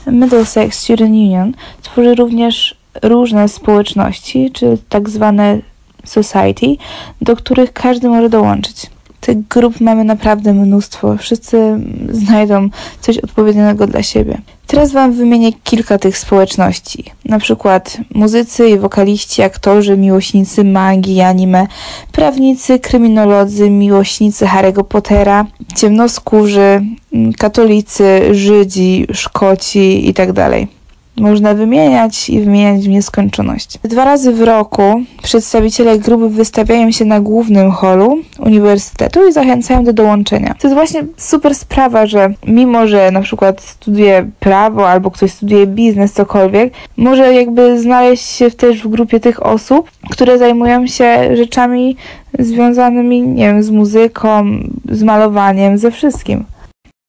Middlesex Student Union tworzy również różne społeczności, czy tak zwane society, do których każdy może dołączyć. Tych grup mamy naprawdę mnóstwo. Wszyscy znajdą coś odpowiedniego dla siebie. Teraz Wam wymienię kilka tych społeczności. Na przykład muzycy i wokaliści, aktorzy, miłośnicy magii, anime, prawnicy, kryminolodzy, miłośnicy Harry'ego Pottera, ciemnoskórzy, katolicy, Żydzi, Szkoci itd. Można wymieniać i wymieniać w nieskończoność. 2 razy w roku przedstawiciele grupy wystawiają się na głównym holu uniwersytetu i zachęcają do dołączenia. To jest właśnie super sprawa, że mimo, że na przykład studiuje prawo albo ktoś studiuje biznes, cokolwiek, może jakby znaleźć się też w grupie tych osób, które zajmują się rzeczami związanymi, nie wiem, z muzyką, z malowaniem, ze wszystkim.